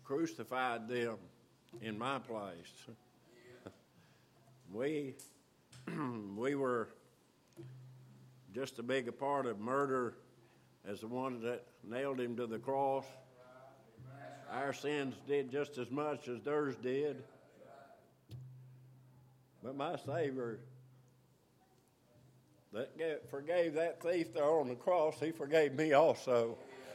crucified them in my place. We were just as big a part of murder as the ones that nailed him to the cross. Our sins did just as much as theirs did. But my Savior that forgave that thief there on the cross, he forgave me also.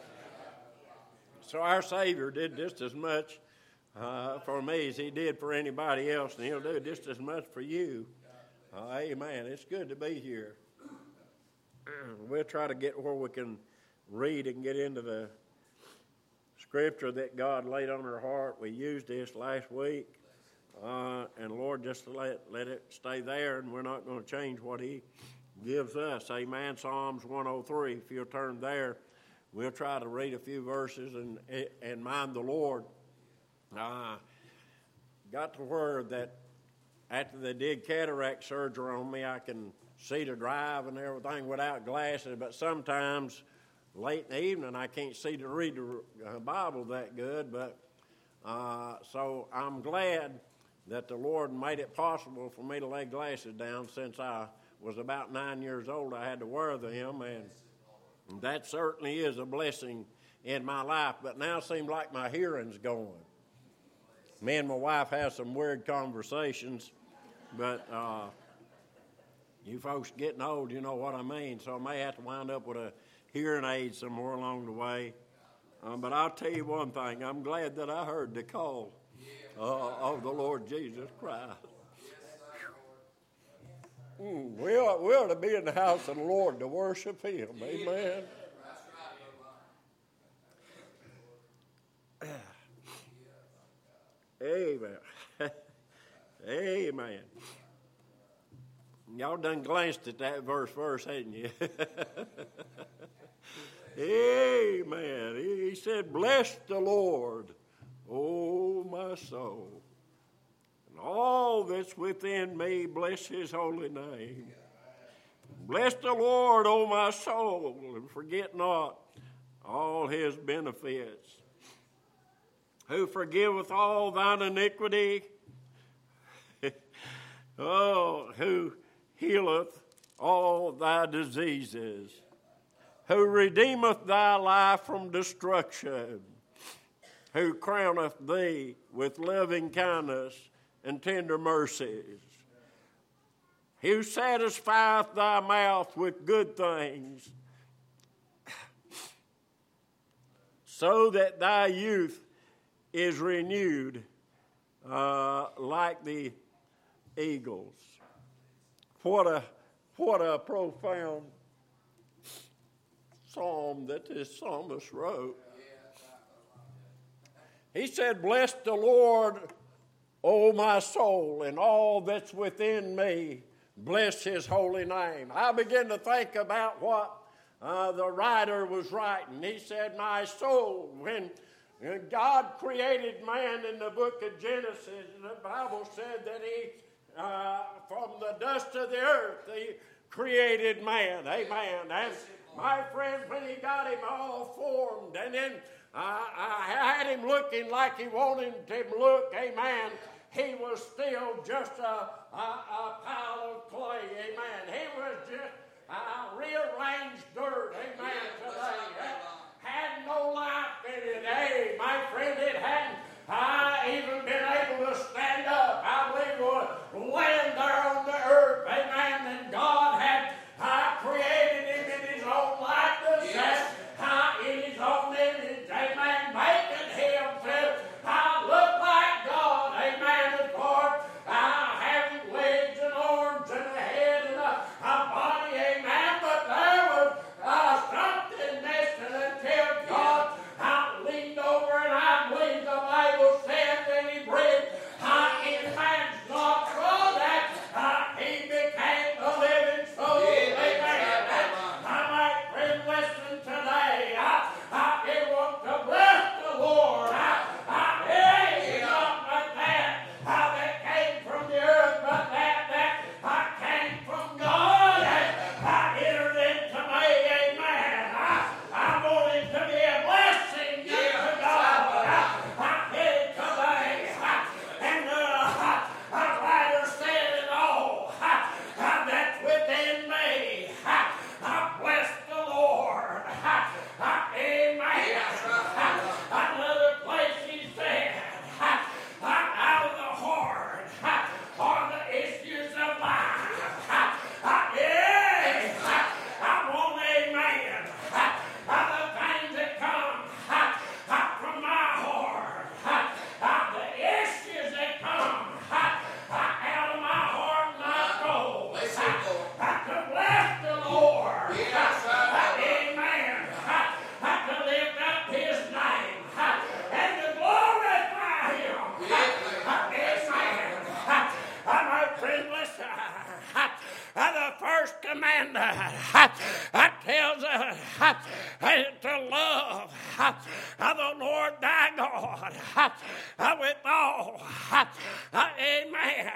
So our Savior did just as much for me as he did for anybody else, and he'll do just as much for you. Amen. It's good to be here. We'll try to get where we can read and get into the scripture that God laid on our heart. We used this last week, and Lord, just let it stay there, and we're not going to change what he gives us. Amen. Psalms 103, if you'll turn there, we'll try to read a few verses and mind the Lord. Got to where that after they did cataract surgery on me, I can see to drive and everything without glasses, but sometimes late in the evening I can't see to read the Bible that good. But so I'm glad that the Lord made it possible for me to lay glasses down. Since I was about 9 years old, I had to wear them, and that certainly is a blessing in my life. But now it seems like my hearing's going. Me and my wife have some weird conversations, but you folks getting old, you know what I mean. So I may have to wind up with a hearing aid somewhere along the way. But I'll tell you one thing, I'm glad that I heard the call of the Lord Jesus Christ. We ought to be in the house of the Lord to worship him. Amen. Amen. Amen. Y'all done glanced at that verse, hadn't you? Amen. He said, "Bless the Lord, O my soul, and all that's within me, bless his holy name. Bless the Lord, O my soul, and forget not all his benefits. Who forgiveth all thine iniquity, who healeth all thy diseases, who redeemeth thy life from destruction, who crowneth thee with loving kindness and tender mercies, who satisfieth thy mouth with good things, so that thy youth is renewed like the eagles." What a profound psalm that this psalmist wrote. He said, "Bless the Lord, O my soul, and all that's within me, bless his holy name." I began to think about what the writer was writing. He said, "My soul," when God created man in the book of Genesis, the Bible said that he, from the dust of the earth, he created man. Amen. And my friend, when he got him all formed, and then I had him looking like he wanted him to look, amen, he was still just a pile of clay, amen. He was just rearranged dirt, amen, today. Had no life in it. Hey, my friend, it hadn't even been able to stand up. I believe it would land there on the earth. Amen. And God had created him in his own likeness, and in his own image. Amen. Making him to look like God. Amen. As far having legs and arms and a head and a body. Amen. But there was something missing until God leaned over, and I believe with all, amen,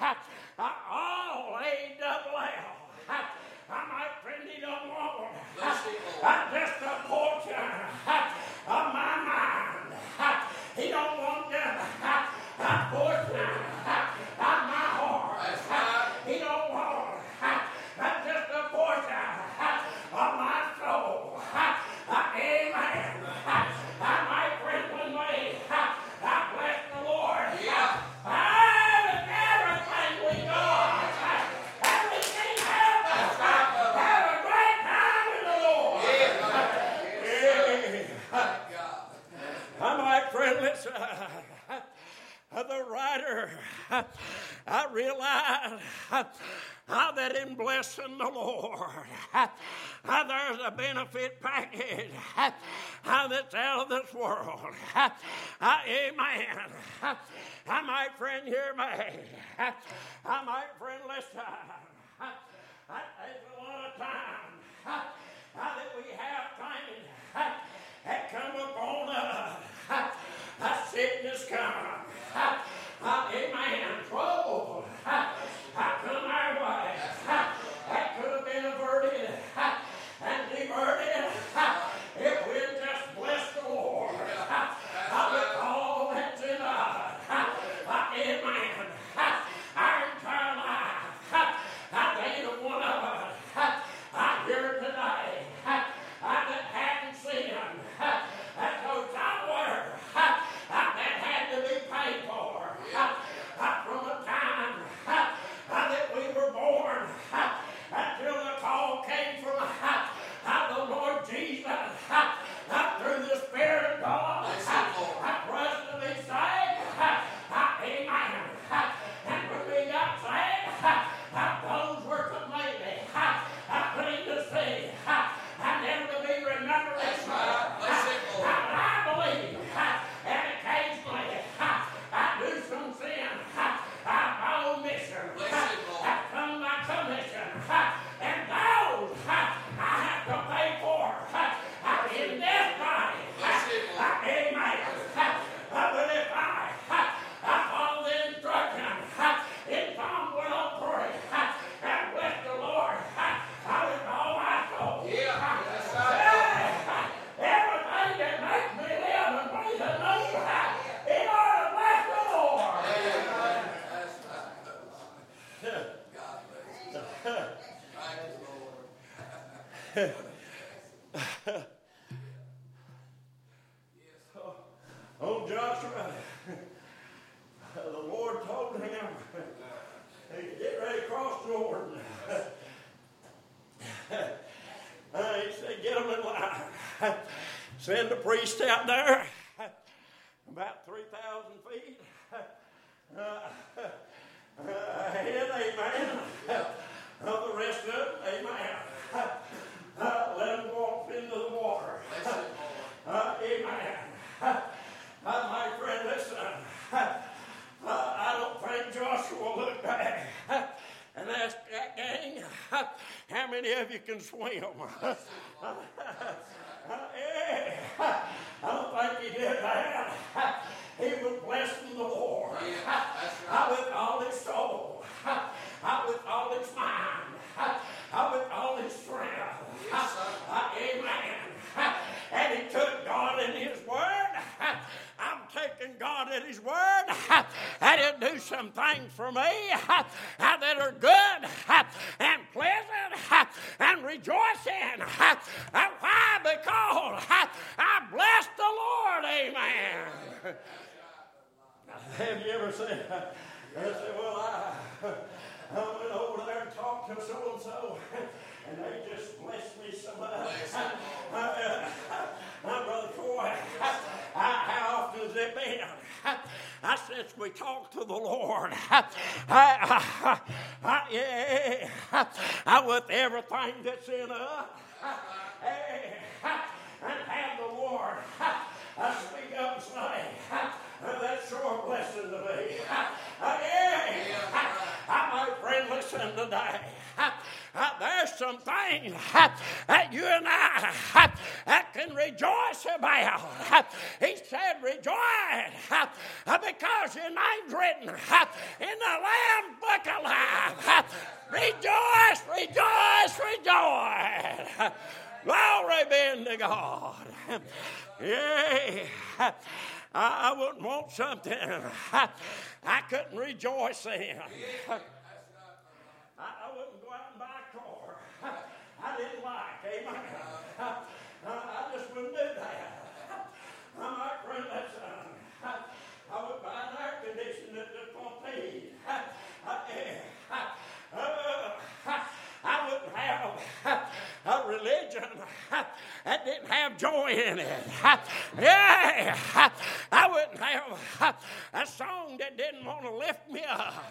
all A-double-L. My friend, he don't want just a portion of my mind. He don't want just a portion of my heart. He don't want just a portion of my soul. Amen. My friend, when we bless the Lord, everything we got, everything happens. Have a great time in the Lord. My friend, listen. The writer, I realize that in blessing the Lord, there's a benefit package that's out of this world. Amen. My friend, hear me. My friend, listen. There's a lot of time that we have things that come upon us. Sickness come. Amen. Trouble come our way. That could have been averted and diverted if we'll just bless the Lord with all that's in us. Amen. Our entire life, there ain't a one of us here today that hadn't sinned. That's no somewhere that had to be paid for from the time that we were born until the call came from the Lord Jesus through the Spirit of God for us to be saved. Amen. And when we got saved, those were completely clean to see and never to be remembered as well. I believe and occasionally I do some sin by omission, some by commission, and those I have to pay for in this body. Amen. But if I follow the instruction in Psalm 103 and bless the Lord with all my soul, everything that makes me live and breathe and move, in order to bless the Lord. Oh, Joshua, the Lord told him, hey, get ready to cross Jordan. He said, get them in line. Send the priest out there, about 3,000 feet. Ahead, amen. The rest of them, amen. Let them walk into the water. Amen. My friend, listen. I don't think Joshua looked back and asked that gang, how many of you can swim? I don't think he did that. He was blessing the Lord with all his soul, with all his mind, with all his strength. Amen. And he took God in his word. I'm taking God at his word. And he'll do some things for me that are good and pleasant and rejoicing. Why? Because I bless the Lord. Amen. Have you ever said, well, I went over there and talked to so-and-so, and they just blessed me so much. My brother Troy, how often has it been? Since we talked to the Lord, with everything that's in us, and have the Lord speak up and say, that's sure a blessing to me. My friend, listen today. There's some things that you and I can rejoice about. He said, rejoice because your name's written in the Lamb's book of life. Rejoice, rejoice, rejoice. Glory be to God. Yeah. I wouldn't want something I couldn't rejoice in. I wouldn't go out and buy a car I didn't like. Amen. I just wouldn't do that. I might run that son. I would buy an air conditioner that's going to pay. I wouldn't have a religion that didn't have joy in it. Yeah, I wouldn't have a song that didn't want to lift me up.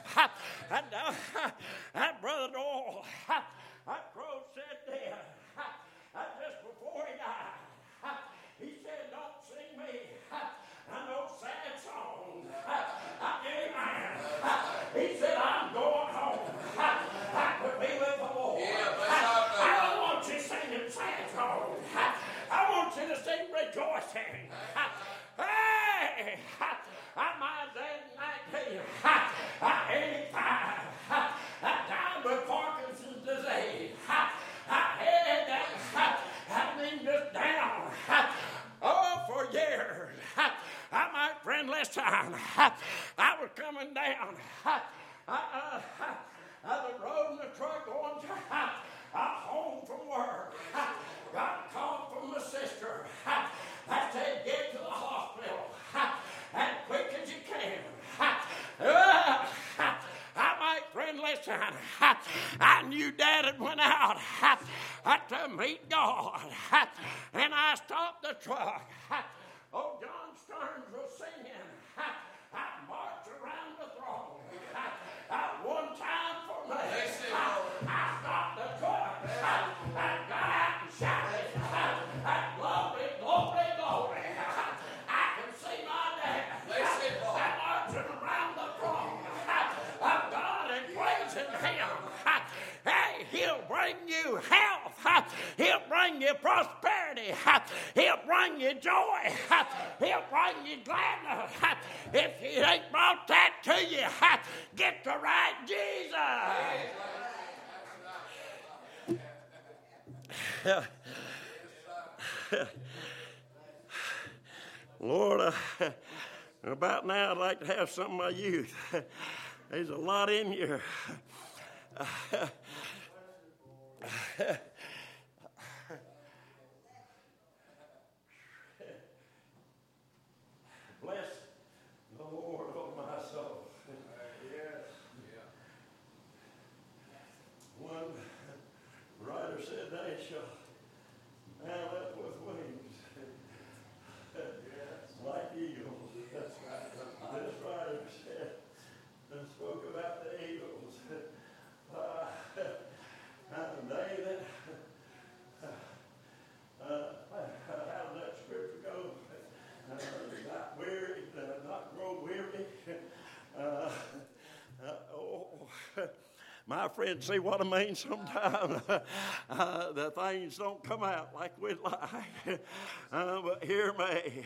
That Brother Doyle, that crow said there, just before he died, he said, don't sing me no sad song. Amen. He said, I'm going home. I could be with the Lord. I don't want you singing sad songs. I want you to sing rejoicing. Hey, my dad in 1985, down with Parkinson's disease. I had that thing just down. For years. My friend, listen, I was coming down the road in the truck going home from work. Got a call from my sister. I said, get to the hospital as quick as you can. My friend, listen, I knew Dad had went out to meet God. And I stopped the truck. Oh, John Stearns was singing. I marched around the throne. One time for me. I stopped the truck. I got out and shouted. Glory, glory, glory. I can see my dad. Marching around the throne of God and praising Him. Hey, He'll bring you health. He'll bring you prosperity. He'll bring you joy. He'll bring you gladness. If He ain't brought that to you, get the right Jesus. Lord, about now I'd like to have some of my youth. There's a lot in you. Bless the Lord, oh my soul. Yes. One writer said, they shall mount up with wings like eagles. That's right. This writer said and spoke about the eagles. They that how does that scripture go? Not weary, not grow weary. My friends, see what I mean? Sometimes the things don't come out like we'd like. But hear me.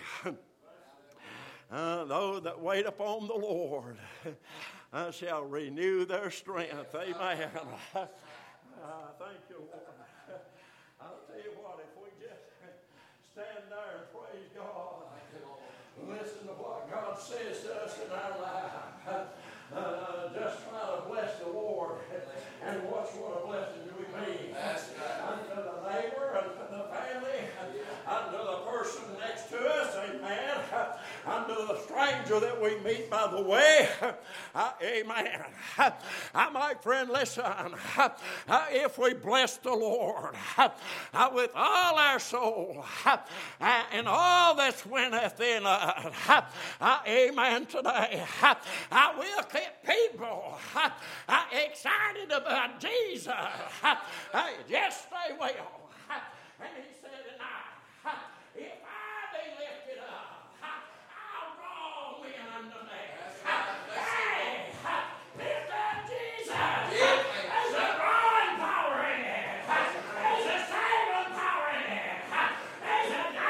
Those that wait upon the Lord shall renew their strength. Amen. Thank you, Lord. I'll tell you what, if we just stand there and praise God, listen to what God says to us in our life, just try to bless the Lord and watch what a blessing we be. Unto the neighbor, unto the family, unto the person next to us, amen. Unto the stranger that we meet by the way, amen. My friend, listen, if we bless the Lord with all our soul and all that's within us, amen, today, we'll keep people excited about Jesus. Just stay well. And He said tonight, if I be lifted up, I'll draw men unto me. Hey, lift up Jesus. There's a drawing power in it. There's a saving power in it. There's a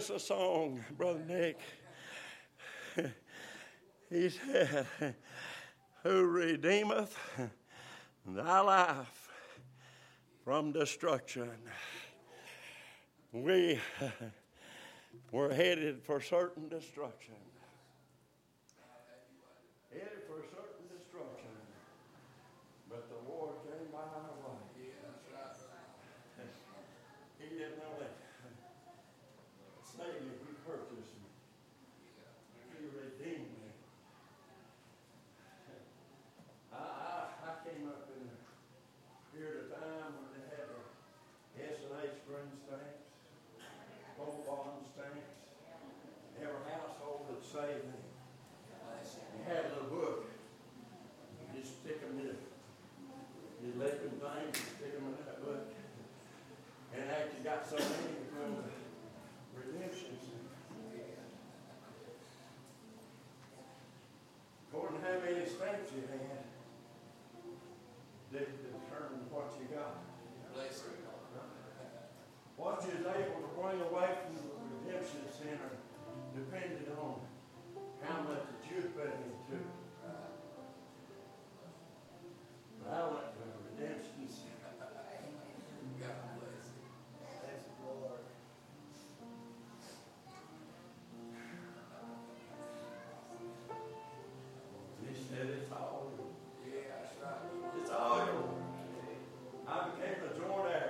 us a song, Brother Nick. He said, who redeemeth thy life from destruction. We were headed for certain destruction. Headed for certain destruction. But the Lord came by our way. He didn't know that. Saved me, He purchased me. He redeemed me. I came up in a period of time when they had the S&H green stamps, gold bond stamps. Every household that saved me. You had a little book. You just stick them in. You lick them things, you stick them in that book. And after you got so many from the redemptions. According to how many stamps you had, they determine what you got. What you was able to bring away from the redemption center depended on how much that you put into it. But I went to the redemption center. God bless you. Thank you, Lord. He said it's all yours. Yeah, that's right. It's all yours. I became a joint heir.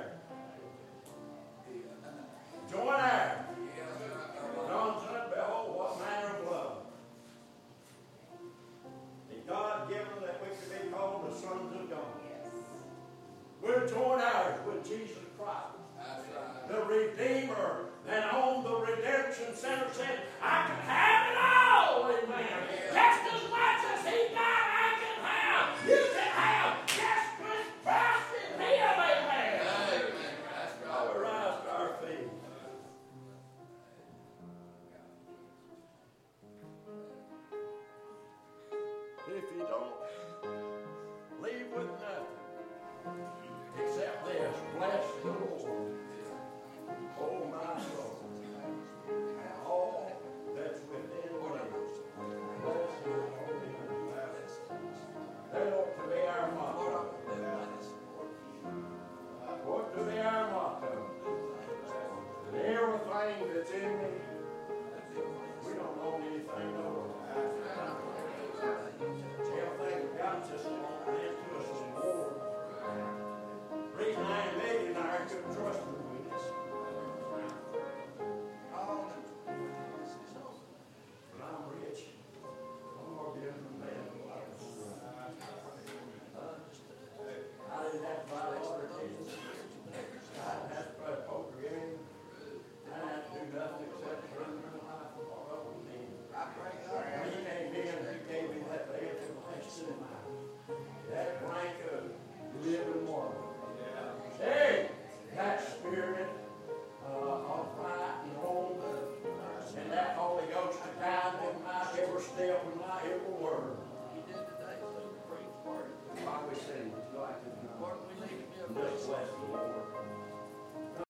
Joint heir. John said, behold, what manner of love. And God given that we could be called the sons of God. We're joint heirs with Jesus Christ. The Redeemer that owned the redemption center said, I can have it all, amen. Just as much as He got, I can have. You can have just as trust in Him, amen. I will rise to our feet. If you don't leave with nothing except this, bless the Lord, oh my soul, and all that's within me. Bless His holy name. That ought to be our motto. Ought to be our motto. And everything that's in me, we don't own anything over. Everything God's just into us as a Lord. The reason I ain't millionaire, I couldn't trust Him with this. But I'm rich. I'm more good than man. I didn't have to buy water tickets. I didn't have to play a poker game. I didn't have to do nothing except run my life and walk up with me. When He came in, He gave me that everlasting life. That rank of living water. Hey, that spirit of right and wrong, and that Holy Ghost to guide in my every step and my every word. Why we sing like this? Just bless the Lord.